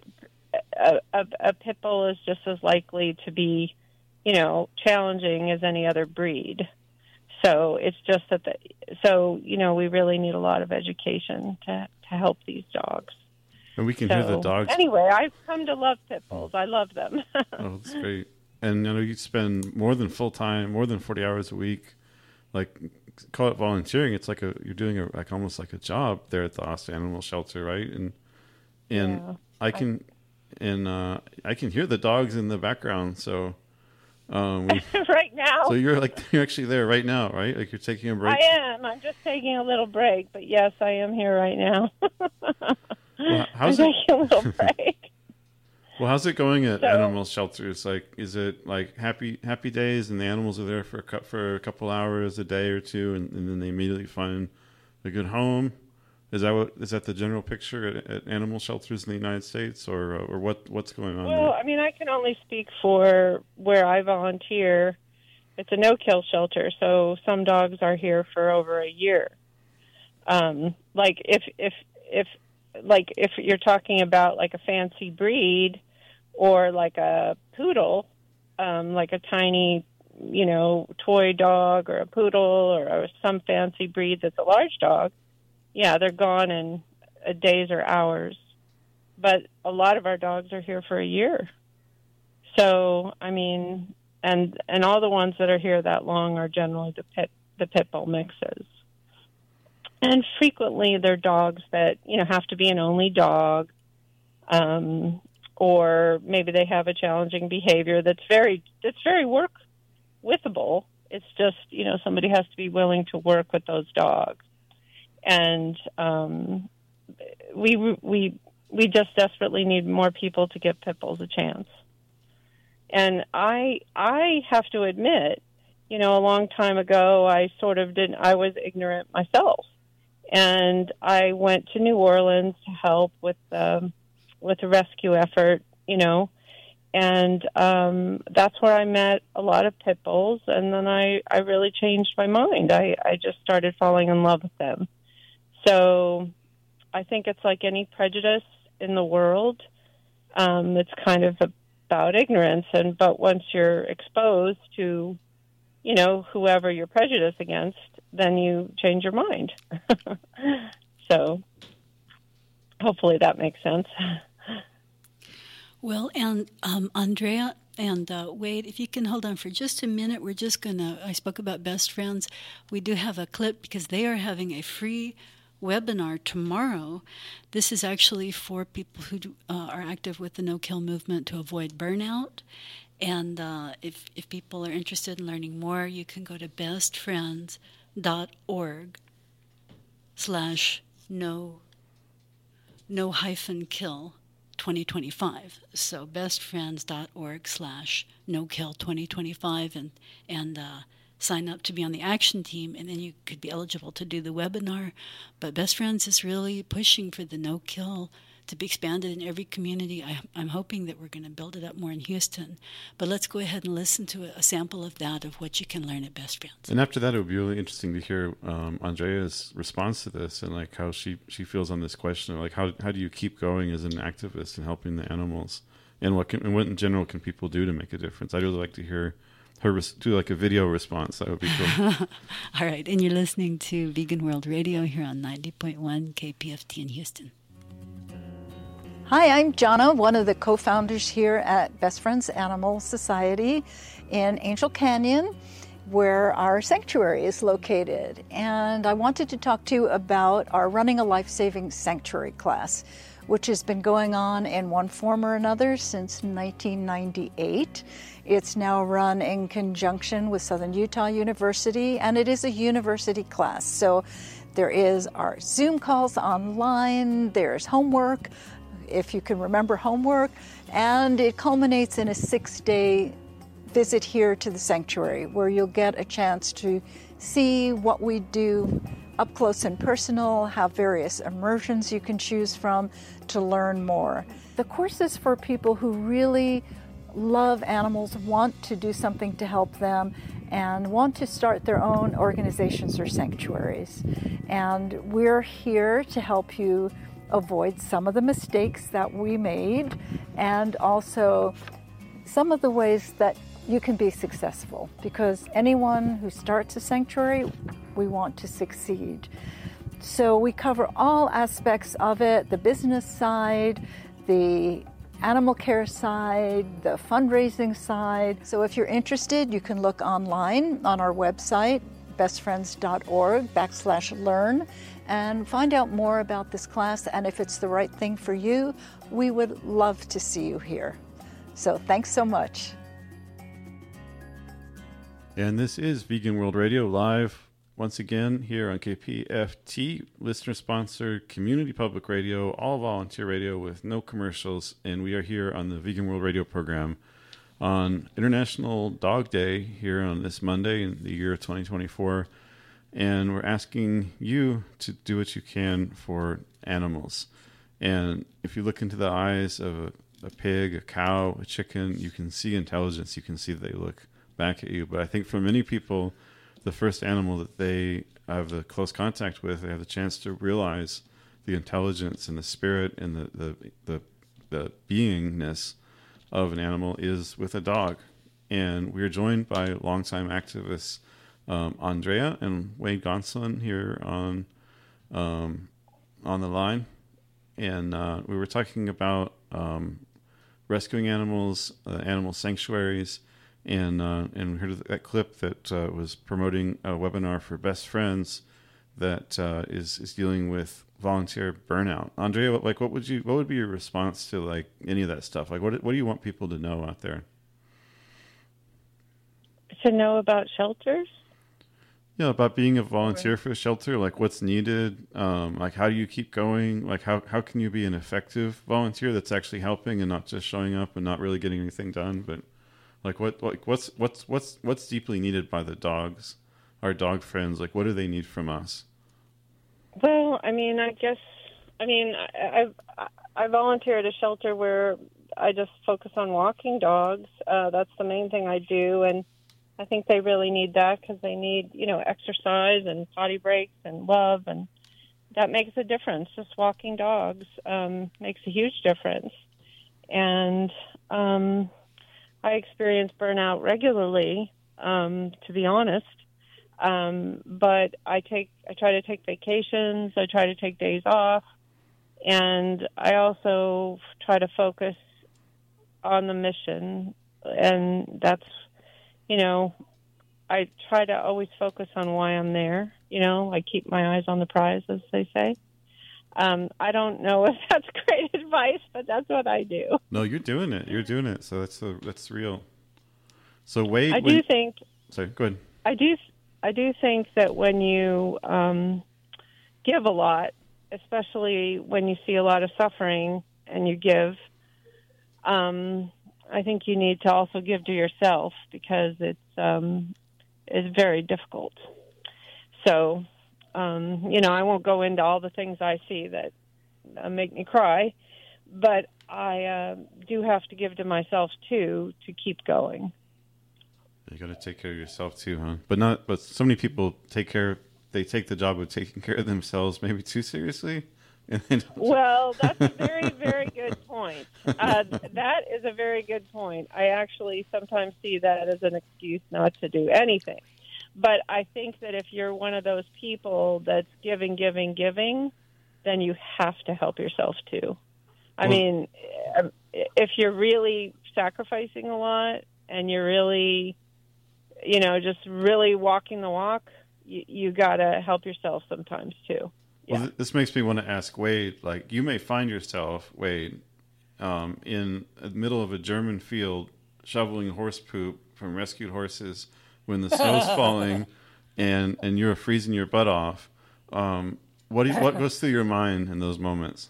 a, a, a pit bull is just as likely to be, you know, challenging as any other breed. So it's just that, the, so, you know, we really need a lot of education to, to help these dogs. And we can so, hear the dogs. Anyway, I've come to love pit bulls. I love them. Oh, that's great. And you know, you spend more than full time, more than forty hours a week. Like, call it volunteering. It's like a you're doing a like almost like a job there at the Austin Animal Shelter, right? And and yeah, I can I, and uh, I can hear the dogs in the background. So um, we, right now. So you're like you're actually there right now, right? Like you're taking a break. I am. I'm just taking a little break, but yes, I am here right now. Well, how's I'm it? taking a little break. Well, how's it going at So- animal shelters? Like, is it like happy happy days, and the animals are there for a cou- for a couple hours a day or two, and, and then they immediately find a good home? Is that what is that the general picture at, at animal shelters in the United States, or or what what's going on Well, there? I mean, I can only speak for where I volunteer. It's a no-kill shelter, so some dogs are here for over a year. Um, like if if if like if you're talking about like a fancy breed or like a poodle, um, like a tiny, you know, toy dog or a poodle or, or some fancy breed that's a large dog, yeah, they're gone in uh, days or hours. But a lot of our dogs are here for a year. So, I mean, and and all the ones that are here that long are generally the pit the pit bull mixes. And frequently they're dogs that, you know, have to be an only dog, um, or maybe they have a challenging behavior that's very that's very work withable. It's just, you know, somebody has to be willing to work with those dogs. And um, we we we just desperately need more people to give pit bulls a chance. And I I have to admit, you know, a long time ago, I sort of didn't, I was ignorant myself. And I went to New Orleans to help with um, with the rescue effort, you know, and um, that's where I met a lot of pit bulls. And then I, I really changed my mind. I, I just started falling in love with them. So I think it's like any prejudice in the world. Um, it's kind of about ignorance. And but once you're exposed to, you know, whoever you're prejudiced against, then you change your mind. So hopefully that makes sense. Well, and um, Andrea, And uh, Wade, if you can hold on for just a minute, we're just going to, I spoke about best friends. We do have a clip because they are having a free webinar tomorrow. This is actually for people who do, uh, are active with the no-kill movement to avoid burnout. And uh, if, if people are interested in learning more, you can go to bestfriends.org slash no, no hyphen kill twenty twenty-five. So bestfriends.org slash no kill twenty twenty-five and, and uh, sign up to be on the action team, and then you could be eligible to do the webinar. But Best Friends is really pushing for the no-kill to be expanded in every community. I, I'm hoping that we're going to build it up more in Houston. But let's go ahead and listen to a, a sample of that, of what you can learn at Best Friends. And after that, it would be really interesting to hear um, Andrea's response to this and like how she, she feels on this question of like how how do you keep going as an activist and helping the animals, and what can and what in general can people do to make a difference? I'd really like to hear her res- do like a video response. That would be cool. All right, and you're listening to Vegan World Radio here on ninety point one K P F T in Houston. Hi, I'm Jana, one of the co-founders here at Best Friends Animal Society in Angel Canyon, where our sanctuary is located. And I wanted to talk to you about our Running a Life-Saving Sanctuary class, which has been going on in one form or another since nineteen ninety-eight. It's now run in conjunction with Southern Utah University, and it is a university class. So there is our Zoom calls online, there's homework, if you can remember homework, and it culminates in a six-day visit here to the sanctuary where you'll get a chance to see what we do up close and personal, have various immersions you can choose from to learn more. The course is for people who really love animals, want to do something to help them, and want to start their own organizations or sanctuaries. And we're here to help you avoid some of the mistakes that we made, and also some of the ways that you can be successful, because anyone who starts a sanctuary, we want to succeed. So we cover all aspects of it, the business side, the animal care side, the fundraising side. So if you're interested, you can look online on our website, bestfriends.org backslash learn, and find out more about this class. And if it's the right thing for you, we would love to see you here. So thanks so much. And this is Vegan World Radio live once again here on K P F T, listener-sponsored community public radio, all volunteer radio with no commercials. And we are here on the Vegan World Radio program on International Dog Day here on this Monday in the year twenty twenty-four. And we're asking you to do what you can for animals. And if you look into the eyes of a, a pig, a cow, a chicken, you can see intelligence. You can see that they look back at you. But I think for many people, the first animal that they have the close contact with, they have the chance to realize the intelligence and the spirit and the, the, the, the beingness of an animal is with a dog. And we're joined by longtime activists Um, Andrea and Wade Gonsolin here on um, on the line, and uh, we were talking about um, rescuing animals, uh, animal sanctuaries, and uh, and we heard that clip that uh, was promoting a webinar for Best Friends that uh, is is dealing with volunteer burnout. Andrea, what, like what would you what would be your response to like any of that stuff? Like what what do you want people to know out there? To know about shelters? Yeah, about being a volunteer for a shelter, like what's needed, um, like how do you keep going, like how, how can you be an effective volunteer that's actually helping and not just showing up and not really getting anything done, but like what like what's what's what's what's deeply needed by the dogs, our dog friends, like what do they need from us? Well, I mean, I guess, I mean, I I, I volunteer at a shelter where I just focus on walking dogs. Uh, that's the main thing I do, and I think they really need that because they need, you know, exercise and potty breaks and love, and that makes a difference. Just walking dogs um, makes a huge difference. And um, I experience burnout regularly, um, to be honest. Um, but I take, I try to take vacations. I try to take days off, and I also try to focus on the mission and that's, you know, I try to always focus on why I'm there. You know, I keep my eyes on the prize, as they say. Um, I don't know if that's great advice, but that's what I do. No, you're doing it. You're doing it. So that's a, that's real. So Wade, I when, do think. Sorry, go ahead. I do. I do think that when you um, give a lot, especially when you see a lot of suffering and you give, um, I think you need to also give to yourself, because it's um, it's very difficult. So. Um, you know, I won't go into all the things I see that uh, make me cry, but I uh, do have to give to myself too to keep going. You got to take care of yourself too, huh? But not. But so many people take care. They take the job of taking care of themselves maybe too seriously. Well, that's a very, very good point. Uh, that is a very good point. I actually sometimes see that as an excuse not to do anything. But I think that if you're one of those people that's giving, giving, giving, then you have to help yourself too. I well, mean, if you're really sacrificing a lot and you're really, you know, just really walking the walk, you, you got to help yourself sometimes too. Yeah. Well, this makes me want to ask Wade, like, you may find yourself, Wade, um, in the middle of a German field shoveling horse poop from rescued horses when the snow's falling and, and you're freezing your butt off. Um, what do you, what goes through your mind in those moments?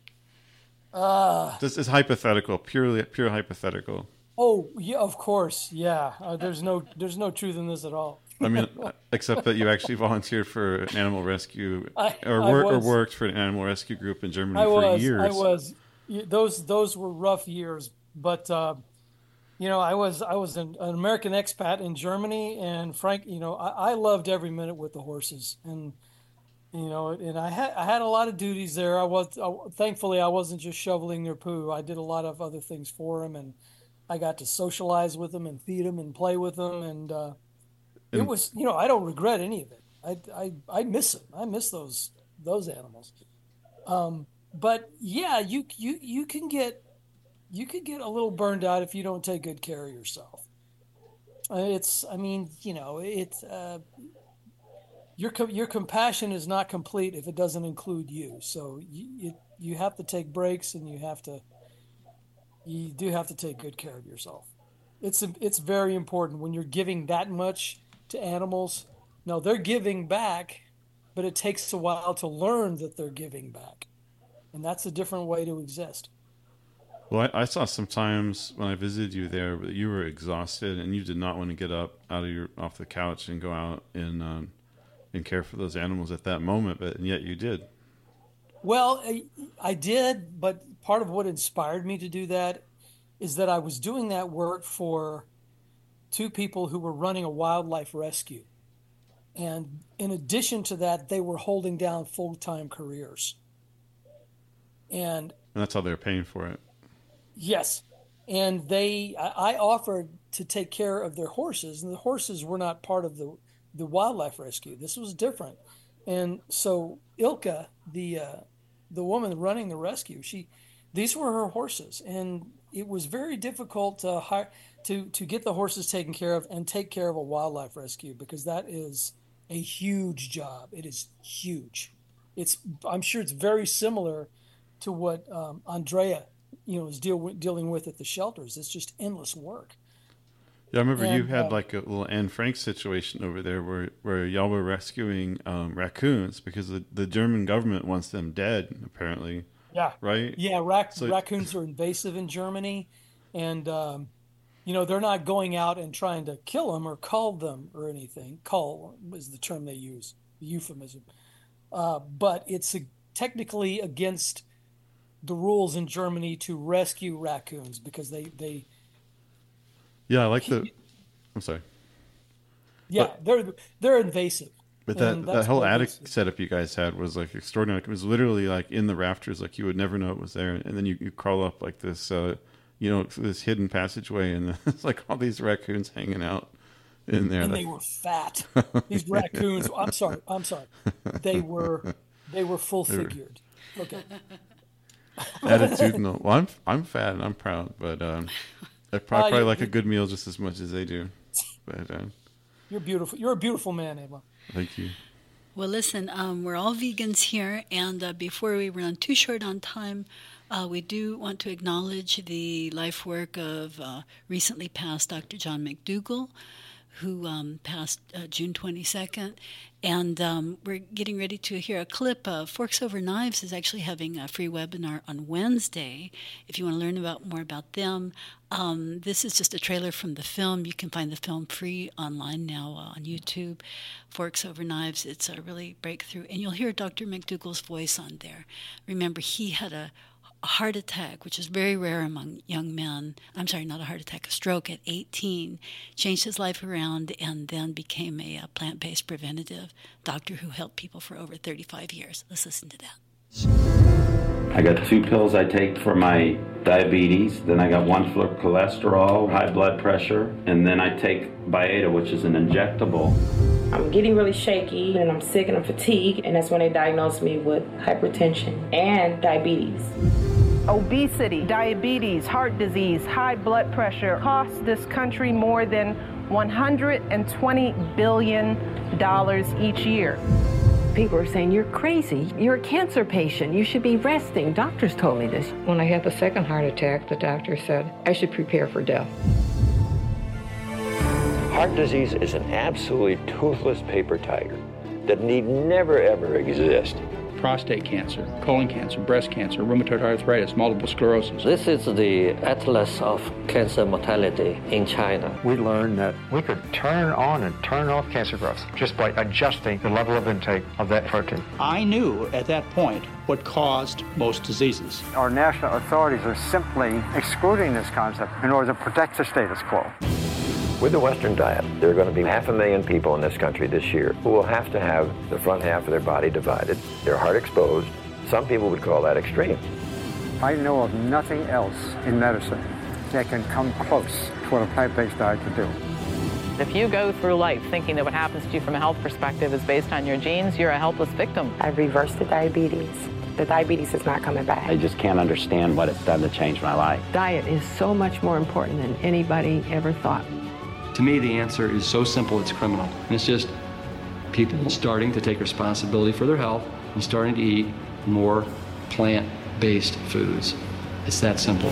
Uh, this is hypothetical, purely pure hypothetical. Oh, yeah, of course. Yeah. Uh, there's no there's no truth in this at all. I mean, except that you actually volunteered for an animal rescue I, or, I wor- or was, worked for an animal rescue group in Germany I for was, years. I was. Those those were rough years, but uh, you know, I was I was an, an American expat in Germany, and Frank, you know, I, I loved every minute with the horses, and you know, and I had I had a lot of duties there. I was I, thankfully I wasn't just shoveling their poo. I did a lot of other things for them, and I got to socialize with them and feed them and play with them, and uh, it And- was, you know, I don't regret any of it. I I I miss them. I miss those those animals. Um, but yeah, you you you can get you could get a little burned out if you don't take good care of yourself. Uh, It's, I mean, you know, it's uh, your co- your compassion is not complete if it doesn't include you. So you you, you have to take breaks, and you have to you do have to take good care of yourself. It's it's very important when you're giving that much to animals. No, they're giving back, but it takes a while to learn that they're giving back, and that's a different way to exist. Well, I, I saw sometimes when I visited you there that you were exhausted and you did not want to get up out of your off the couch and go out and um, and care for those animals at that moment, but and yet you did. Well, I, I did, but part of what inspired me to do that is that I was doing that work for two people who were running a wildlife rescue. And in addition to that, they were holding down full-time careers. And And that's how they're paying for it. yes, and they, I I offered to take care of their horses, and the horses were not part of the, the wildlife rescue. This was different. And so Ilka, the uh, the woman running the rescue, she, these were her horses, and it was very difficult to hire, to to get the horses taken care of and take care of a wildlife rescue, because that is a huge job. It is huge. It's I'm sure it's very similar to what um, Andrea, you know, is deal, dealing with at the shelters. It's just endless work. Yeah, I remember you And, had uh, like a little Anne Frank situation over there where, where y'all were rescuing um, raccoons because the, the German government wants them dead, apparently. Yeah. Right? Yeah, rac- So- raccoons are invasive in Germany, and um, you know, they're not going out and trying to kill them or cull them or anything. Cull is the term they use, the euphemism. Uh, but it's a, technically against the rules in Germany to rescue raccoons because they, they Yeah, I like the... I'm sorry. yeah, But- they're they're invasive. But that, And that that's whole what attic makes it- setup you guys had was like extraordinary. It was literally like in the rafters, like you would never know it was there. And then you, you crawl up like this, uh, you know, this hidden passageway, and it's like all these raccoons hanging out in there. And Like- they were fat. These raccoons. I'm sorry. I'm sorry. They were they were full They were- figured. Okay. Attitudinal. Well, I'm I'm fat and I'm proud, but um, I probably, Uh, probably you- like a you- good meal just as much as they do. But uh, You're beautiful. You're a beautiful man, Ava. thank you. Well, listen, um, we're all vegans here, and uh, before we run too short on time, uh, we do want to acknowledge the life work of uh, recently passed Doctor John McDougall, who um, passed uh, June twenty-second. And um, we're getting ready to hear a clip. Uh, Forks Over Knives is actually having a free webinar on Wednesday. If you want to learn about more about them, um, this is just a trailer from the film. You can find the film free online now uh, on YouTube. Forks Over Knives, it's a really breakthrough. And you'll hear Doctor McDougall's voice on there. Remember, he had a a heart attack, which is very rare among young men. I'm sorry, not a heart attack, a stroke at eighteen. Changed his life around and then became a, a plant-based preventative doctor who helped people for over thirty-five years. Let's listen to that. I got two pills I take for my diabetes, then I got one for cholesterol, high blood pressure, and then I take Byetta, which is an injectable. I'm getting really shaky and I'm sick and I'm fatigued, and that's when they diagnosed me with hypertension and diabetes. Obesity, diabetes, heart disease, high blood pressure cost this country more than one hundred twenty billion dollars each year. People are saying, you're crazy. You're a cancer patient. You should be resting. Doctors told me this. When I had the second heart attack, the doctor said I should prepare for death. Heart disease is an absolutely toothless paper tiger that need never ever exist. Prostate cancer, colon cancer, breast cancer, rheumatoid arthritis, multiple sclerosis. This is the atlas of cancer mortality in China. We learned that we could turn on and turn off cancer growth just by adjusting the level of intake of that protein. I knew at that point what caused most diseases. Our national authorities are simply excluding this concept in order to protect the status quo. With the Western diet, there are going to be half a million people in this country this year who will have to have the front half of their body divided, their heart exposed. Some people would call that extreme. I know of nothing else in medicine that can come close to what a plant-based diet can do. If you go through life thinking that what happens to you from a health perspective is based on your genes, you're a helpless victim. I've reversed the diabetes. The diabetes is not coming back. I just can't understand what it's done to change my life. Diet is so much more important than anybody ever thought. To me, the answer is so simple, it's criminal. And it's just people starting to take responsibility for their health and starting to eat more plant-based foods. It's that simple.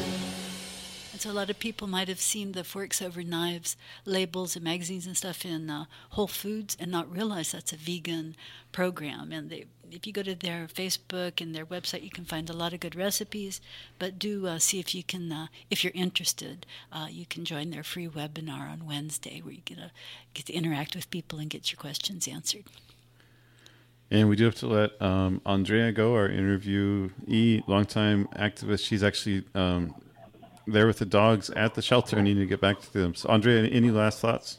And so a lot of people might have seen the Forks Over Knives labels and magazines and stuff in uh, Whole Foods and not realize that's a vegan program. And they, if you go to their Facebook and their website, you can find a lot of good recipes. But do uh, see if you can, uh, if you're interested, uh, you can join their free webinar on Wednesday where you get, a, get to interact with people and get your questions answered. And we do have to let um, Andrea go, our interviewee, longtime activist. She's actually um, there with the dogs at the shelter and needing to get back to them. So, Andrea, any last thoughts?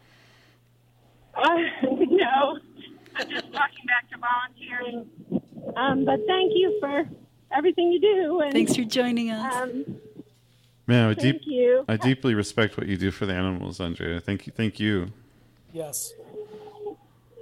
Uh, no, I'm just walking back to volunteering. Um, but thank you for everything you do. And, Thanks for joining us. Um, Man, I, thank deep, you. I deeply respect what you do for the animals, Andrea. Thank you. Thank you. Yes. Okay,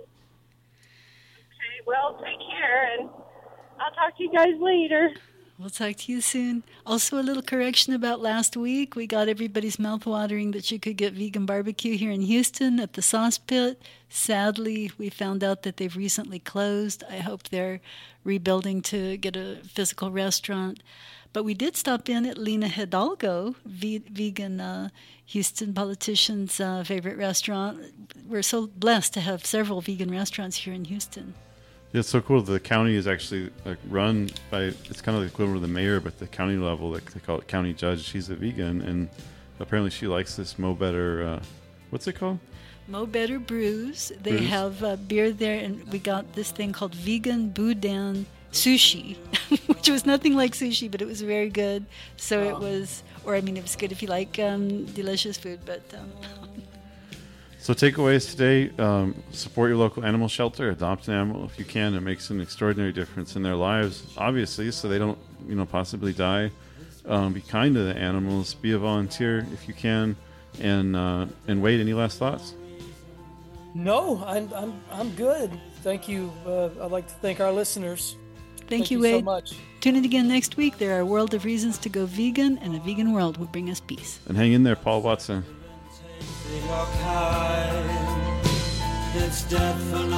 well, take care, and I'll talk to you guys later. We'll talk to you soon. Also, a little correction about last week. We got everybody's mouth watering that you could get vegan barbecue here in Houston at the Sauce Pit. Sadly, we found out that they've recently closed. I hope they're rebuilding to get a physical restaurant. But we did stop in at Lena Hidalgo, ve- vegan uh, Houston politician's uh, favorite restaurant. We're so blessed to have several vegan restaurants here in Houston. Yeah, it's so cool. The county is actually like run by, it's kind of the equivalent of the mayor, but the county level, like they call it county judge. She's a vegan, and apparently she likes this Mo Better, uh, what's it called? Mo Better Brews. They Brews. have uh, beer there, and we got this thing called vegan boudin sushi, which was nothing like sushi, but it was very good. So Wow. it was, or I mean, it was good if you like um, delicious food, but um, So takeaways today, um, support your local animal shelter, adopt an animal if you can. It makes an extraordinary difference in their lives, obviously, so they don't, you know, possibly die. Um, be kind to the animals, be a volunteer if you can, and uh, and Wade, any last thoughts? No, I'm I'm I'm good. Thank you. Uh, I'd like to thank our listeners Thank, Thank you, you so Wade. much. Tune in again next week. There are a world of reasons to go vegan, and a vegan world will bring us peace. And hang in there, Paul Watson. It's death for